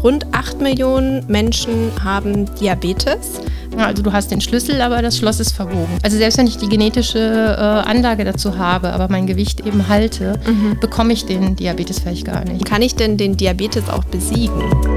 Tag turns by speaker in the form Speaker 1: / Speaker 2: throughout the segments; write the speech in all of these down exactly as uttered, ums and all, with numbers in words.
Speaker 1: Rund acht Millionen Menschen haben Diabetes.
Speaker 2: Ja, also du hast den Schlüssel, aber das Schloss ist verbogen. Also selbst wenn ich die genetische äh, Anlage dazu habe, aber mein Gewicht eben halte, mhm. bekomme ich den Diabetes vielleicht gar nicht.
Speaker 1: Kann ich denn den Diabetes auch besiegen?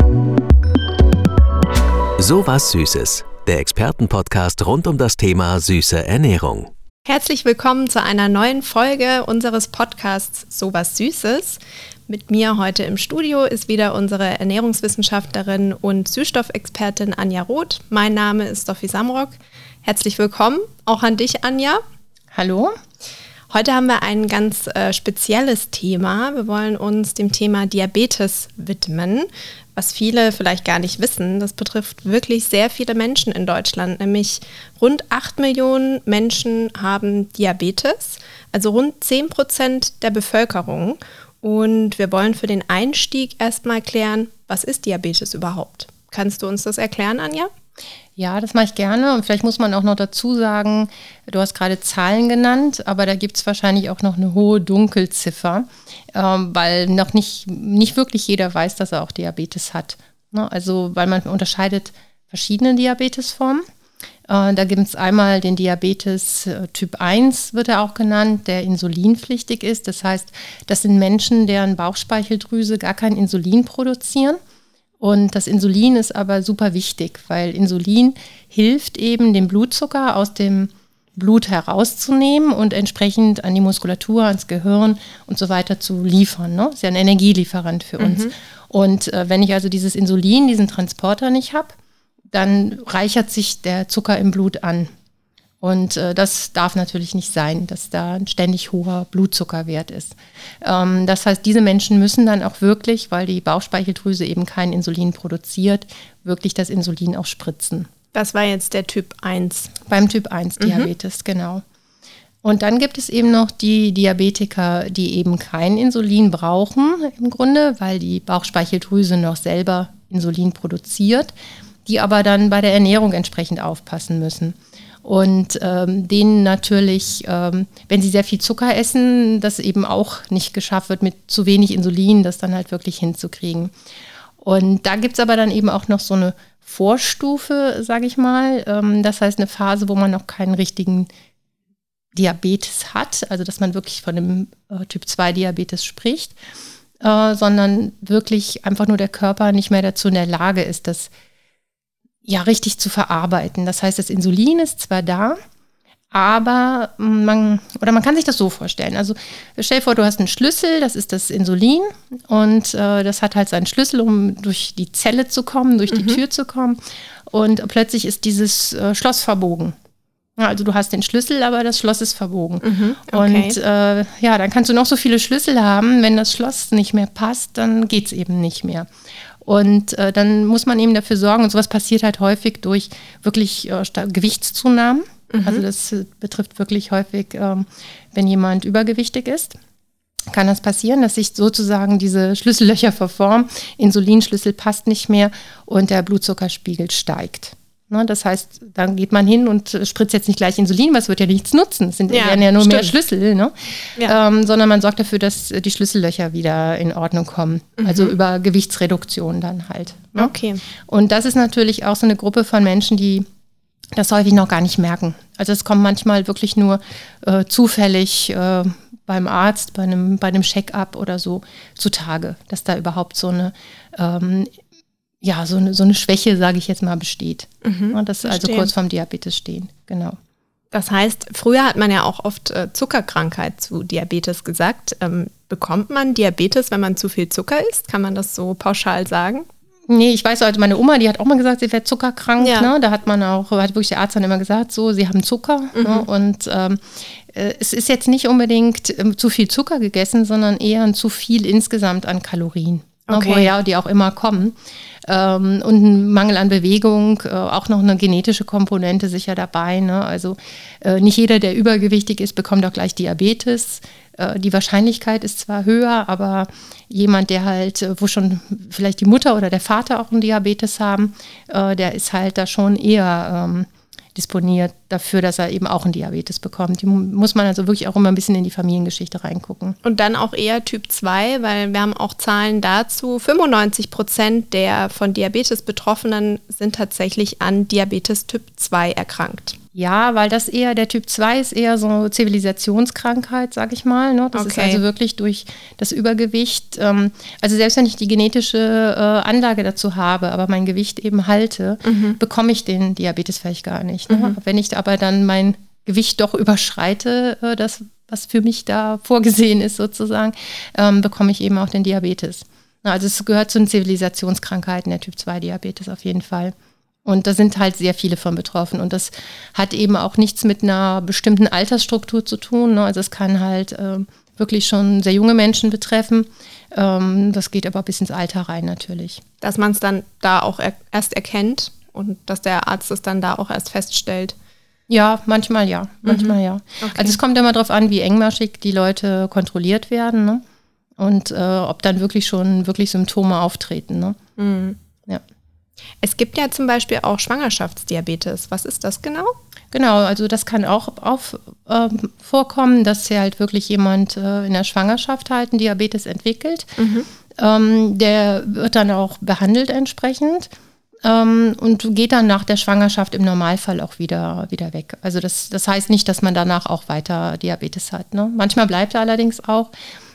Speaker 3: So was Süßes, der Expertenpodcast rund um das Thema süße Ernährung.
Speaker 1: Herzlich willkommen zu einer neuen Folge unseres Podcasts So was Süßes. Mit mir heute im Studio ist wieder unsere Ernährungswissenschaftlerin und Süßstoffexpertin Anja Roth. Mein Name ist Stoffi Samrock. Herzlich willkommen, auch an dich, Anja.
Speaker 2: Hallo.
Speaker 1: Heute haben wir ein ganz äh, spezielles Thema. Wir wollen uns dem Thema Diabetes widmen, was viele vielleicht gar nicht wissen. Das betrifft wirklich sehr viele Menschen in Deutschland, nämlich rund acht Millionen Menschen haben Diabetes, also rund zehn Prozent der Bevölkerung. Und wir wollen für den Einstieg erstmal klären, was ist Diabetes überhaupt? Kannst du uns das erklären, Anja?
Speaker 2: Ja, das mache ich gerne. Und vielleicht muss man auch noch dazu sagen, du hast gerade Zahlen genannt, aber da gibt es wahrscheinlich auch noch eine hohe Dunkelziffer, ähm, weil noch nicht, nicht wirklich jeder weiß, dass er auch Diabetes hat. Ne? Also weil man unterscheidet verschiedene Diabetesformen. Äh, da gibt es einmal den Diabetes äh, Typ eins, wird er auch genannt, der insulinpflichtig ist. Das heißt, das sind Menschen, deren Bauchspeicheldrüse gar kein Insulin produzieren. Und das Insulin ist aber super wichtig, weil Insulin hilft eben, den Blutzucker aus dem Blut herauszunehmen und entsprechend an die Muskulatur, ans Gehirn und so weiter zu liefern. Ne? Ist ja ein Energielieferant für uns. Mhm. Und äh, wenn ich also dieses Insulin, diesen Transporter nicht habe, dann reichert sich der Zucker im Blut an. Und äh, das darf natürlich nicht sein, dass da ein ständig hoher Blutzuckerwert ist. Ähm, das heißt, diese Menschen müssen dann auch wirklich, weil die Bauchspeicheldrüse eben kein Insulin produziert, wirklich das Insulin auch spritzen.
Speaker 1: Das war jetzt der Typ eins.
Speaker 2: Beim Typ eins Diabetes, mhm. genau. Und dann gibt es eben noch die Diabetiker, die eben kein Insulin brauchen im Grunde, weil die Bauchspeicheldrüse noch selber Insulin produziert, die aber dann bei der Ernährung entsprechend aufpassen müssen. Und ähm, denen natürlich, ähm, wenn sie sehr viel Zucker essen, das eben auch nicht geschafft wird, mit zu wenig Insulin das dann halt wirklich hinzukriegen. Und da gibt es aber dann eben auch noch so eine Vorstufe, sage ich mal. Ähm, das heißt eine Phase, wo man noch keinen richtigen Diabetes hat, also dass man wirklich von einem äh, Typ zwei Diabetes spricht, äh, sondern wirklich einfach nur der Körper nicht mehr dazu in der Lage ist, das ja richtig zu verarbeiten. Das heißt, das Insulin ist zwar da, aber man, oder man kann sich das so vorstellen. Also stell dir vor, du hast einen Schlüssel, das ist das Insulin und äh, das hat halt seinen Schlüssel, um durch die Zelle zu kommen, durch die mhm. Tür zu kommen und plötzlich ist dieses äh, Schloss verbogen. Ja, also du hast den Schlüssel, aber das Schloss ist verbogen. Mhm, okay. Und äh, ja, dann kannst du noch so viele Schlüssel haben, wenn das Schloss nicht mehr passt, dann geht es eben nicht mehr. Und äh, dann muss man eben dafür sorgen, und sowas passiert halt häufig durch wirklich äh, Gewichtszunahmen. Mhm. Also das äh, betrifft wirklich häufig, ähm, wenn jemand übergewichtig ist, kann das passieren, dass sich sozusagen diese Schlüssellöcher verformen, Insulinschlüssel passt nicht mehr und der Blutzuckerspiegel steigt. Ne, das heißt, dann geht man hin und spritzt jetzt nicht gleich Insulin, weil es wird ja nichts nutzen. Es sind ja, werden ja nur stimmt. mehr Schlüssel, ne? ja. ähm, sondern man sorgt dafür, dass die Schlüssellöcher wieder in Ordnung kommen. Mhm. Also über Gewichtsreduktion dann halt. Ne?
Speaker 1: Okay.
Speaker 2: Und das ist natürlich auch so eine Gruppe von Menschen, die das häufig noch gar nicht merken. Also es kommt manchmal wirklich nur äh, zufällig äh, beim Arzt, bei einem, bei einem Check-up oder so zutage, dass da überhaupt so eine ähm, ja, so eine, so eine Schwäche, sage ich jetzt mal, besteht. Mhm, das ist also kurz vorm Diabetes stehen, genau.
Speaker 1: Das heißt, früher hat man ja auch oft äh, Zuckerkrankheit zu Diabetes gesagt. Ähm, bekommt man Diabetes, wenn man zu viel Zucker isst? Kann man das so pauschal sagen?
Speaker 2: Nee, ich weiß, also meine Oma, die hat auch mal gesagt, sie wäre zuckerkrank. Ja. Ne? Da hat man auch, hat wirklich der Arzt dann immer gesagt, so, sie haben Zucker. Mhm. Ne? Und ähm, es ist jetzt nicht unbedingt ähm, zu viel Zucker gegessen, sondern eher ein zu viel insgesamt an Kalorien. Okay. Woher die auch immer kommen. Ähm, und ein Mangel an Bewegung, äh, auch noch eine genetische Komponente sicher dabei. Ne? Also äh, nicht jeder, der übergewichtig ist, bekommt auch gleich Diabetes. Äh, die Wahrscheinlichkeit ist zwar höher, aber jemand, der halt, äh, wo schon vielleicht die Mutter oder der Vater auch einen Diabetes haben, äh, der ist halt da schon eher ähm, disponiert dafür, dass er eben auch einen Diabetes bekommt. Die muss man also wirklich auch immer ein bisschen in die Familiengeschichte reingucken.
Speaker 1: Und dann auch eher Typ zwei, weil wir haben auch Zahlen dazu. fünfundneunzig Prozent der von Diabetes Betroffenen sind tatsächlich an Diabetes Typ zwei erkrankt.
Speaker 2: Ja, weil das eher, der Typ zwei ist eher so eine Zivilisationskrankheit, sag ich mal. Ne? Das
Speaker 1: okay.
Speaker 2: ist also wirklich durch das Übergewicht. Ähm, also selbst wenn ich die genetische äh, Anlage dazu habe, aber mein Gewicht eben halte, mhm. bekomme ich den Diabetes vielleicht gar nicht. Ne? Mhm. Wenn ich aber dann mein Gewicht doch überschreite, äh, das, was für mich da vorgesehen ist sozusagen, ähm, bekomme ich eben auch den Diabetes. Also es gehört zu den Zivilisationskrankheiten, der Typ zwei Diabetes auf jeden Fall. Und da sind halt sehr viele von betroffen. Und das hat eben auch nichts mit einer bestimmten Altersstruktur zu tun. Ne? Also es kann halt äh, wirklich schon sehr junge Menschen betreffen. Ähm, das geht aber bis ins Alter rein natürlich.
Speaker 1: Dass man es dann da auch er- erst erkennt und dass der Arzt es dann da auch erst feststellt.
Speaker 2: Ja, manchmal ja. Manchmal mhm. ja.
Speaker 1: Okay.
Speaker 2: Also es kommt immer darauf an, wie engmaschig die Leute kontrolliert werden, ne? Und äh, ob dann wirklich schon wirklich Symptome auftreten. Ne?
Speaker 1: Mhm.
Speaker 2: Ja.
Speaker 1: Es gibt ja zum Beispiel auch Schwangerschaftsdiabetes. Was ist das genau?
Speaker 2: Genau, also das kann auch auf, äh, vorkommen, dass hier halt wirklich jemand äh, in der Schwangerschaft halt einen Diabetes entwickelt. Mhm. Ähm, der wird dann auch behandelt entsprechend ähm, und geht dann nach der Schwangerschaft im Normalfall auch wieder, wieder weg. Also das, das heißt nicht, dass man danach auch weiter Diabetes hat. Ne? Manchmal bleibt er allerdings auch.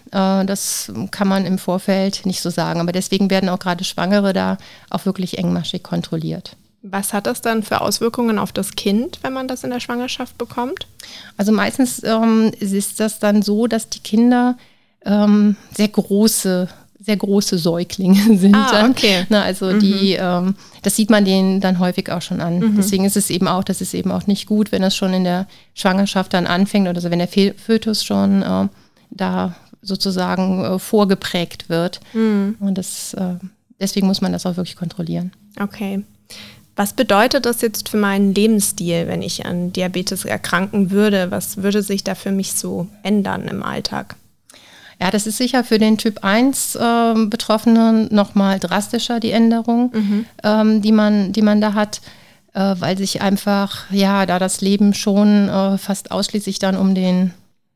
Speaker 2: Das kann man im Vorfeld nicht so sagen. Aber deswegen werden auch gerade Schwangere da auch wirklich engmaschig kontrolliert.
Speaker 1: Was hat das dann für Auswirkungen auf das Kind, wenn man das in der Schwangerschaft bekommt?
Speaker 2: Also meistens ähm, ist das dann so, dass die Kinder ähm, sehr große, sehr große Säuglinge sind.
Speaker 1: Ah, okay.
Speaker 2: Na, also mhm. die, ähm, das sieht man denen dann häufig auch schon an. Mhm. Deswegen ist es eben auch, das ist eben auch nicht gut, wenn das schon in der Schwangerschaft dann anfängt oder so, wenn der Fötus schon äh, da sozusagen äh, vorgeprägt wird. Mhm. Und das, äh, deswegen muss man das auch wirklich kontrollieren.
Speaker 1: Okay. Was bedeutet das jetzt für meinen Lebensstil, wenn ich an Diabetes erkranken würde? Was würde sich da für mich so ändern im Alltag?
Speaker 2: Ja, das ist sicher für den Typ eins äh, Betroffenen nochmal drastischer, die Änderung, mhm. ähm, die man, die man da hat, äh, weil sich einfach, ja, da das Leben schon äh, fast ausschließlich dann um den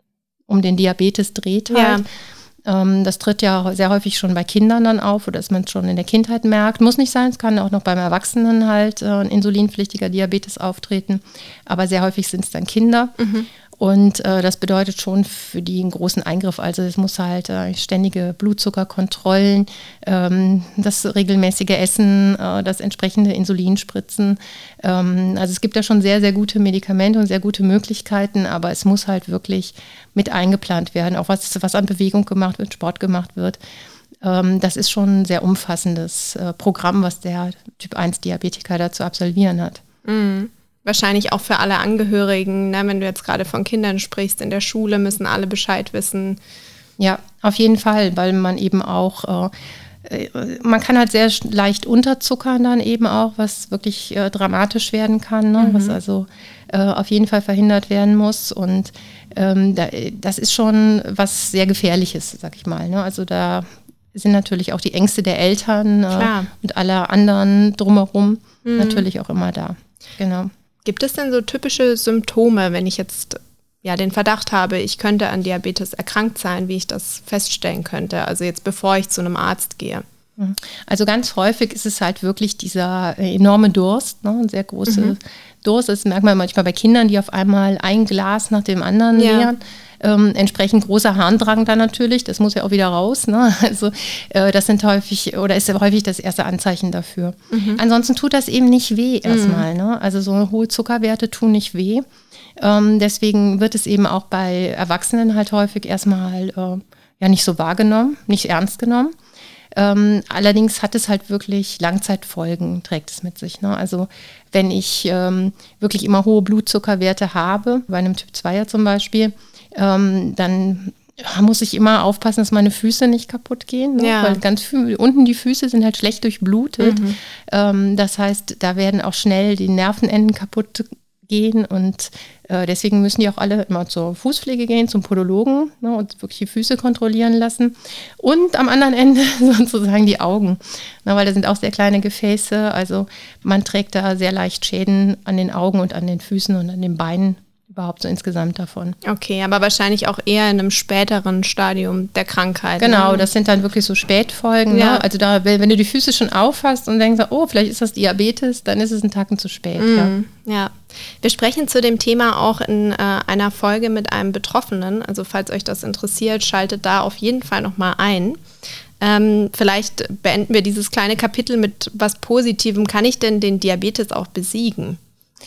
Speaker 2: um den Diabetes dreht halt. Ja. Ähm, das tritt ja sehr häufig schon bei Kindern dann auf oder dass man es schon in der Kindheit merkt. Muss nicht sein, es kann auch noch beim Erwachsenen halt äh, ein insulinpflichtiger Diabetes auftreten, aber sehr häufig sind es dann Kinder. Mhm. Und äh, das bedeutet schon für die einen großen Eingriff. Also es muss halt äh, ständige Blutzuckerkontrollen, ähm, das regelmäßige Essen, äh, das entsprechende Insulinspritzen. Ähm, also es gibt da schon sehr, sehr gute Medikamente und sehr gute Möglichkeiten, aber es muss halt wirklich mit eingeplant werden, auch was, was an Bewegung gemacht wird, Sport gemacht wird. Ähm, das ist schon ein sehr umfassendes äh, Programm, was der Typ eins Diabetiker da zu absolvieren hat.
Speaker 1: Mhm. Wahrscheinlich auch für alle Angehörigen, ne? Wenn du jetzt gerade von Kindern sprichst, in der Schule müssen alle Bescheid wissen.
Speaker 2: Ja, auf jeden Fall, weil man eben auch, äh, man kann halt sehr leicht unterzuckern dann eben auch, was wirklich äh, dramatisch werden kann, ne? Mhm. Was also äh, auf jeden Fall verhindert werden muss. Und ähm, da, das ist schon was sehr Gefährliches, sag ich mal. Ne? Also da sind natürlich auch die Ängste der Eltern äh, und aller anderen drumherum mhm. natürlich auch immer da. Genau.
Speaker 1: Gibt es denn so typische Symptome, wenn ich jetzt ja den Verdacht habe, ich könnte an Diabetes erkrankt sein, wie ich das feststellen könnte? Also jetzt bevor ich zu einem Arzt gehe.
Speaker 2: Also ganz häufig ist es halt wirklich dieser enorme Durst, ne, ein sehr großer mhm. Durst. Das merkt man manchmal bei Kindern, die auf einmal ein Glas nach dem anderen
Speaker 1: ja.
Speaker 2: leeren. Ähm, entsprechend großer Harndrang dann natürlich, das muss ja auch wieder raus. Ne? Also äh, das sind häufig, oder ist ja häufig das erste Anzeichen dafür. Mhm. Ansonsten tut das eben nicht weh erstmal. Mhm. Ne? Also so hohe Zuckerwerte tun nicht weh. Ähm, deswegen wird es eben auch bei Erwachsenen halt häufig erstmal äh, ja nicht so wahrgenommen, nicht ernst genommen. Ähm, allerdings hat es halt wirklich Langzeitfolgen, trägt es mit sich. Ne? Also wenn ich ähm, wirklich immer hohe Blutzuckerwerte habe, bei einem Typ zwei zum Beispiel, ähm, dann muss ich immer aufpassen, dass meine Füße nicht kaputt gehen. Ne?
Speaker 1: Ja.
Speaker 2: Weil ganz viel, unten die Füße sind halt schlecht durchblutet. Mhm. Ähm, das heißt, da werden auch schnell die Nervenenden kaputt gehen und äh, deswegen müssen die auch alle immer zur Fußpflege gehen, zum Podologen, ne, und wirklich die Füße kontrollieren lassen und am anderen Ende sozusagen die Augen, na, weil da sind auch sehr kleine Gefäße, also man trägt da sehr leicht Schäden an den Augen und an den Füßen und an den Beinen überhaupt so insgesamt davon.
Speaker 1: Okay, aber wahrscheinlich auch eher in einem späteren Stadium der Krankheit.
Speaker 2: Genau,
Speaker 1: ne?
Speaker 2: Das sind dann wirklich so Spätfolgen.
Speaker 1: Ja.
Speaker 2: Ne? Also da, wenn du die Füße schon aufhast und denkst, oh, vielleicht ist das Diabetes, dann ist es einen Tacken zu spät.
Speaker 1: Mm, ja. ja, wir sprechen zu dem Thema auch in äh, einer Folge mit einem Betroffenen. Also falls euch das interessiert, schaltet da auf jeden Fall nochmal ein. Ähm, vielleicht beenden wir dieses kleine Kapitel mit was Positivem. Kann ich denn den Diabetes auch besiegen?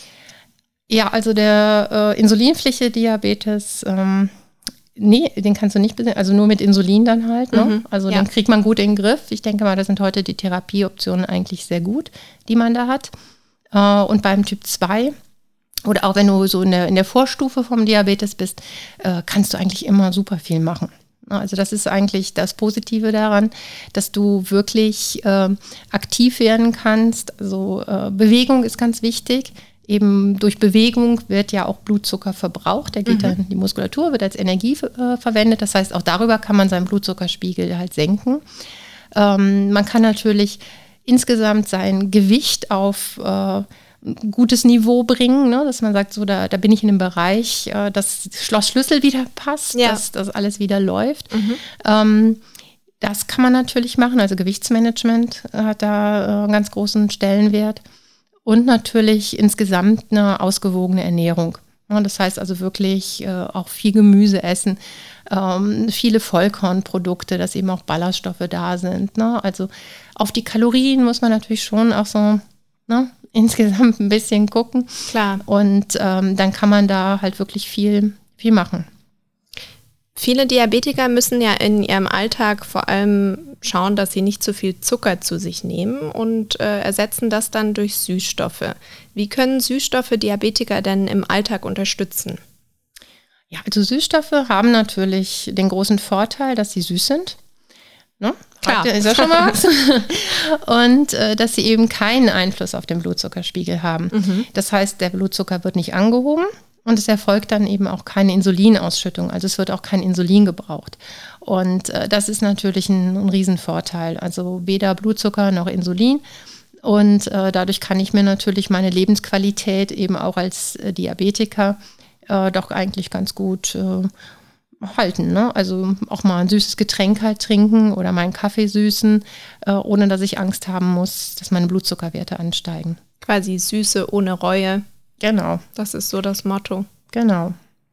Speaker 2: Ja, also der äh, insulinpflichtige Diabetes, ähm, nee, den kannst du nicht besiegen, also nur mit Insulin dann halt. Ne?
Speaker 1: Mhm,
Speaker 2: also
Speaker 1: ja.
Speaker 2: den kriegt man gut in den Griff. Ich denke mal, das sind heute die Therapieoptionen eigentlich sehr gut, die man da hat. Äh, und beim Typ zwei oder auch wenn du so in der, in der Vorstufe vom Diabetes bist, äh, kannst du eigentlich immer super viel machen. Also das ist eigentlich das Positive daran, dass du wirklich äh, aktiv werden kannst. Also äh, Bewegung ist ganz wichtig. Eben durch Bewegung wird ja auch Blutzucker verbraucht. Der geht mhm. dann in die Muskulatur, wird als Energie äh, verwendet. Das heißt, auch darüber kann man seinen Blutzuckerspiegel halt senken. Ähm, man kann natürlich insgesamt sein Gewicht auf äh, ein gutes Niveau bringen, ne? Dass man sagt, so da, da bin ich in einem Bereich, äh, dass Schloss-Schlüssel wieder passt, ja. dass das alles wieder läuft. Mhm. Ähm, das kann man natürlich machen. Also Gewichtsmanagement hat da äh, einen ganz großen Stellenwert. Und natürlich insgesamt eine ausgewogene Ernährung. Ja, das heißt also wirklich äh, auch viel Gemüse essen, ähm, viele Vollkornprodukte, dass eben auch Ballaststoffe da sind. Ne? Also auf die Kalorien muss man natürlich schon auch so ne, insgesamt ein bisschen gucken.
Speaker 1: Klar.
Speaker 2: Und ähm, dann kann man da halt wirklich viel, viel machen.
Speaker 1: Viele Diabetiker müssen ja in ihrem Alltag vor allem schauen, dass sie nicht zu viel Zucker zu sich nehmen und äh, ersetzen das dann durch Süßstoffe. Wie können Süßstoffe Diabetiker denn im Alltag unterstützen?
Speaker 2: Ja, also Süßstoffe haben natürlich den großen Vorteil, dass sie süß sind. Ne?
Speaker 1: Klar.
Speaker 2: Ist ja schon mal was. Und äh, dass sie eben keinen Einfluss auf den Blutzuckerspiegel haben. Mhm. Das heißt, der Blutzucker wird nicht angehoben. Und es erfolgt dann eben auch keine Insulinausschüttung, also es wird auch kein Insulin gebraucht. Und äh, das ist natürlich ein, ein Riesenvorteil, also weder Blutzucker noch Insulin. Und äh, dadurch kann ich mir natürlich meine Lebensqualität eben auch als äh, Diabetiker äh, doch eigentlich ganz gut äh, halten. Ne? Also auch mal ein süßes Getränk halt trinken oder mal einen Kaffee süßen, äh, ohne dass ich Angst haben muss, dass meine Blutzuckerwerte ansteigen.
Speaker 1: Quasi Süße ohne Reue.
Speaker 2: Genau.
Speaker 1: Das ist so das Motto.
Speaker 2: Genau.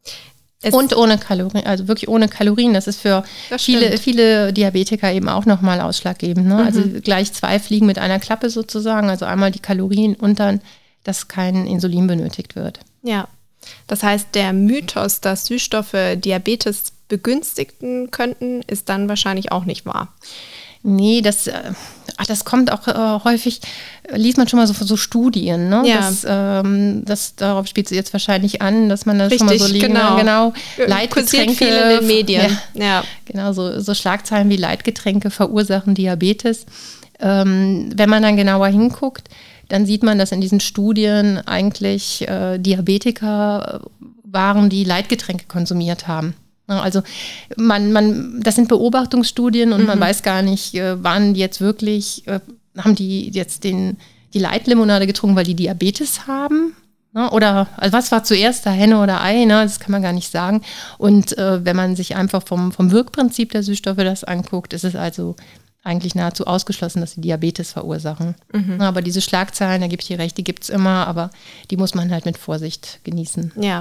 Speaker 2: Es und ohne Kalorien, also wirklich ohne Kalorien. Das ist für das viele, viele Diabetiker eben auch nochmal ausschlaggebend. Ne? Mhm. Also gleich zwei Fliegen mit einer Klappe sozusagen. Also einmal die Kalorien und dann, dass kein Insulin benötigt wird.
Speaker 1: Ja, das heißt, der Mythos, dass Süßstoffe Diabetes begünstigen könnten, ist dann wahrscheinlich auch nicht wahr.
Speaker 2: Nee, das, äh, ach, das kommt auch äh, häufig, äh, liest man schon mal so, so Studien, ne?
Speaker 1: Ja.
Speaker 2: Das, ähm, das, darauf spielt es jetzt wahrscheinlich an, dass man da
Speaker 1: Richtig,
Speaker 2: schon mal so liegen,
Speaker 1: genau.
Speaker 2: genau
Speaker 1: Leitgetränke viel in den Medien.
Speaker 2: Ja,
Speaker 1: ja.
Speaker 2: Genau, so, so Schlagzeilen wie Leitgetränke verursachen Diabetes. Ähm, wenn man dann genauer hinguckt, dann sieht man, dass in diesen Studien eigentlich äh, Diabetiker waren, die Leitgetränke konsumiert haben. Also man, man, das sind Beobachtungsstudien und mhm. man weiß gar nicht, äh, waren die jetzt wirklich, äh, haben die jetzt den, die Leitlimonade getrunken, weil die Diabetes haben? Ne? Oder also was war zuerst da, Henne oder Ei? Ne? Das kann man gar nicht sagen. Und äh, wenn man sich einfach vom, vom Wirkprinzip der Süßstoffe das anguckt, ist es also eigentlich nahezu ausgeschlossen, dass sie Diabetes verursachen. Mhm. Aber diese Schlagzeilen, da gebe ich dir recht, die gibt es immer, aber die muss man halt mit Vorsicht genießen.
Speaker 1: Ja.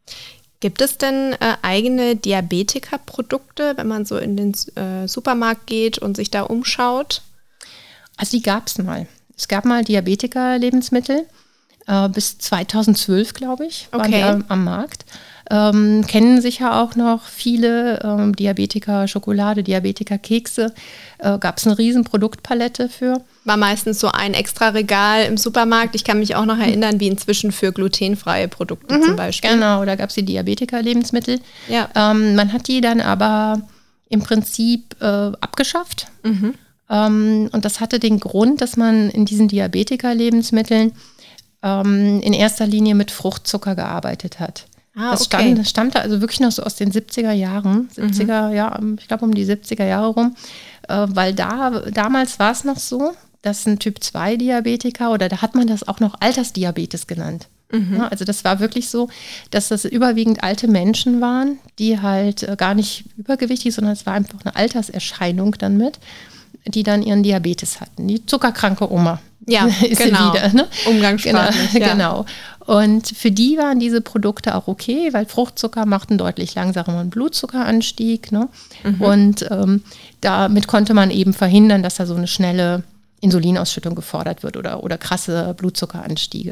Speaker 1: Gibt es denn äh, eigene Diabetiker-Produkte, wenn man so in den äh, Supermarkt geht und sich da umschaut?
Speaker 2: Also die gab es mal. Es gab mal Diabetiker-Lebensmittel, äh, bis zweitausendzwölf, glaube ich, waren
Speaker 1: okay.
Speaker 2: die am, am Markt. Ähm, kennen sicher auch noch viele ähm, Diabetiker-Schokolade, Diabetiker-Kekse. Äh, gab es eine riesen Produktpalette für.
Speaker 1: War meistens so ein extra Regal im Supermarkt. Ich kann mich auch noch erinnern, wie inzwischen für glutenfreie Produkte mhm, zum Beispiel.
Speaker 2: Genau, da gab es die Diabetiker-Lebensmittel.
Speaker 1: Ja.
Speaker 2: Ähm, man hat die dann aber im Prinzip äh, abgeschafft. Mhm. Ähm, und das hatte den Grund, dass man in diesen Diabetiker-Lebensmitteln ähm, in erster Linie mit Fruchtzucker gearbeitet hat.
Speaker 1: Ah,
Speaker 2: das,
Speaker 1: okay.
Speaker 2: stand, das stammte also wirklich noch so aus den siebziger Jahren, siebziger, mhm. ja, ich glaube um die siebziger Jahre rum, äh, weil da damals war es noch so, dass ein Typ zwei Diabetiker, oder da hat man das auch noch Altersdiabetes genannt. Mhm. Ja, also das war wirklich so, dass das überwiegend alte Menschen waren, die halt äh, gar nicht übergewichtig, sondern es war einfach eine Alterserscheinung dann mit, die dann ihren Diabetes hatten. Die zuckerkranke Oma.
Speaker 1: Ja,
Speaker 2: ist
Speaker 1: genau.
Speaker 2: Sie wieder, ne?
Speaker 1: Umgangssprachlich.
Speaker 2: Genau,
Speaker 1: ja.
Speaker 2: genau. Und für die waren diese Produkte auch okay, weil Fruchtzucker macht einen deutlich langsameren Blutzuckeranstieg. Ne? Mhm. Und ähm, damit konnte man eben verhindern, dass da so eine schnelle Insulinausschüttung gefordert wird oder, oder krasse Blutzuckeranstiege.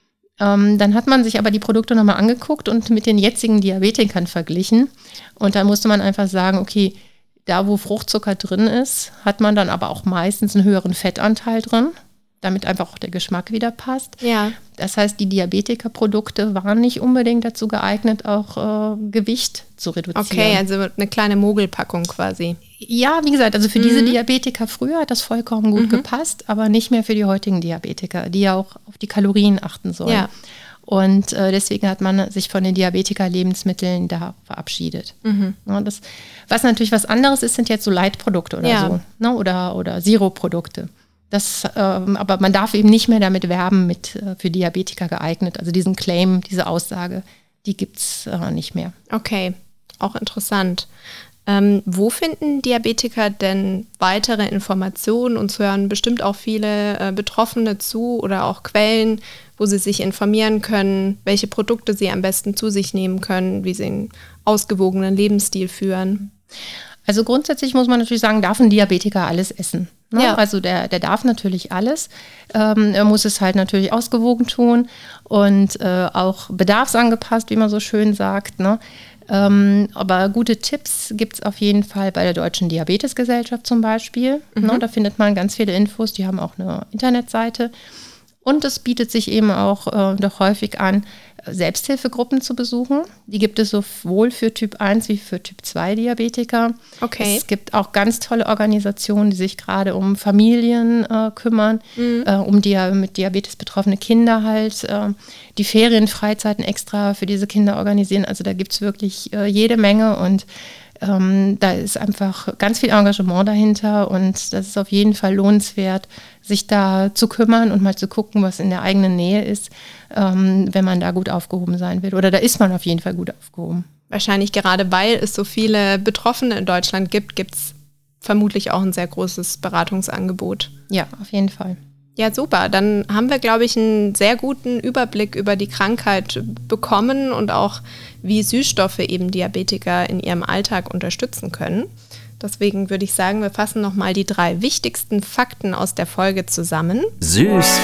Speaker 2: Ähm, dann hat man sich aber die Produkte nochmal angeguckt und mit den jetzigen Diabetikern verglichen. Und dann musste man einfach sagen, okay, da wo Fruchtzucker drin ist, hat man dann aber auch meistens einen höheren Fettanteil drin, damit einfach auch der Geschmack wieder passt.
Speaker 1: Ja.
Speaker 2: Das heißt, die Diabetikerprodukte waren nicht unbedingt dazu geeignet, auch äh, Gewicht zu reduzieren.
Speaker 1: Okay, also eine kleine Mogelpackung quasi.
Speaker 2: Ja, wie gesagt, also für mhm. diese Diabetiker früher hat das vollkommen gut
Speaker 1: mhm.
Speaker 2: gepasst, aber nicht mehr für die heutigen Diabetiker, die ja auch auf die Kalorien achten sollen. Ja. Und äh, deswegen hat man sich von den Diabetiker-Lebensmitteln da verabschiedet. Mhm. Ja, das, was natürlich was anderes ist, sind jetzt so Leitprodukte oder
Speaker 1: ja.
Speaker 2: so, ne? oder, oder Zero-Produkte. Das, ähm, aber man darf eben nicht mehr damit werben, mit äh, für Diabetiker geeignet. Also diesen Claim, diese Aussage, die gibt es äh, nicht mehr.
Speaker 1: Okay, auch interessant. Ähm, wo finden Diabetiker denn weitere Informationen? Uns hören bestimmt auch viele äh, Betroffene zu oder auch Quellen, wo sie sich informieren können, welche Produkte sie am besten zu sich nehmen können, wie sie einen ausgewogenen Lebensstil führen.
Speaker 2: Also grundsätzlich muss man natürlich sagen, darf ein Diabetiker alles essen. Ne? Ja. Also der, der darf natürlich alles. Ähm, er muss es halt natürlich ausgewogen tun und äh, auch bedarfsangepasst, wie man so schön sagt. Ne? Ähm, aber gute Tipps gibt es auf jeden Fall bei der Deutschen Diabetesgesellschaft zum Beispiel. Mhm. Ne? Da findet man ganz viele Infos. Die haben auch eine Internetseite. Und es bietet sich eben auch äh, doch häufig an, Selbsthilfegruppen zu besuchen. Die gibt es sowohl für Typ eins wie für Typ zwei Diabetiker.
Speaker 1: Okay.
Speaker 2: Es gibt auch ganz tolle Organisationen, die sich gerade um Familien äh, kümmern, mhm. äh, um die mit Diabetes betroffene Kinder halt, äh, die Ferienfreizeiten extra für diese Kinder organisieren. Also da gibt es wirklich äh, jede Menge und Ähm, da ist einfach ganz viel Engagement dahinter und das ist auf jeden Fall lohnenswert, sich da zu kümmern und mal zu gucken, was in der eigenen Nähe ist, ähm, wenn man da gut aufgehoben sein will. Oder da ist man auf jeden Fall gut aufgehoben.
Speaker 1: Wahrscheinlich gerade weil es so viele Betroffene in Deutschland gibt, gibt es vermutlich auch ein sehr großes Beratungsangebot.
Speaker 2: Ja, auf jeden Fall.
Speaker 1: Ja, super. Dann haben wir, glaube ich, einen sehr guten Überblick über die Krankheit bekommen und auch, wie Süßstoffe eben Diabetiker in ihrem Alltag unterstützen können. Deswegen würde ich sagen, wir fassen nochmal die drei wichtigsten Fakten aus der Folge zusammen.
Speaker 3: Süß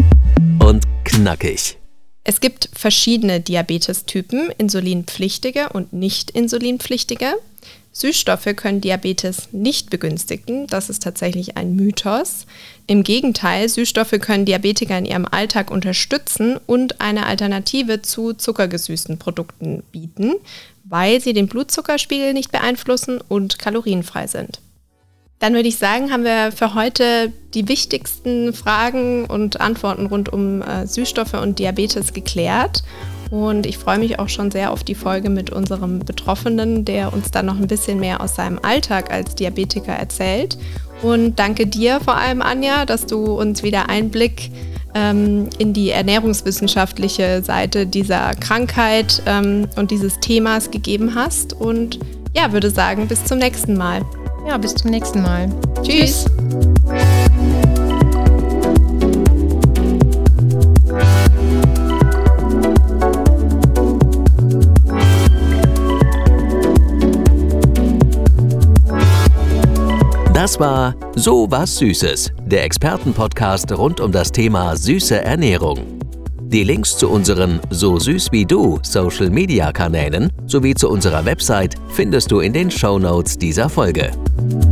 Speaker 3: und knackig.
Speaker 1: Es gibt verschiedene Diabetestypen, insulinpflichtige und nicht insulinpflichtige. Süßstoffe können Diabetes nicht begünstigen, das ist tatsächlich ein Mythos. Im Gegenteil, Süßstoffe können Diabetiker in ihrem Alltag unterstützen und eine Alternative zu zuckergesüßten Produkten bieten, weil sie den Blutzuckerspiegel nicht beeinflussen und kalorienfrei sind. Dann würde ich sagen, haben wir für heute die wichtigsten Fragen und Antworten rund um äh, Süßstoffe und Diabetes geklärt. Und ich freue mich auch schon sehr auf die Folge mit unserem Betroffenen, der uns dann noch ein bisschen mehr aus seinem Alltag als Diabetiker erzählt. Und danke dir vor allem, Anja, dass du uns wieder Einblick ähm, in die ernährungswissenschaftliche Seite dieser Krankheit ähm, und dieses Themas gegeben hast. Und ja, würde sagen, bis zum nächsten Mal.
Speaker 2: Ja, bis zum nächsten Mal.
Speaker 1: Tschüss.
Speaker 3: Das war So was Süßes, der Expertenpodcast rund um das Thema süße Ernährung. Die Links zu unseren So süß wie du Social-Media-Kanälen sowie zu unserer Website findest du in den Shownotes dieser Folge.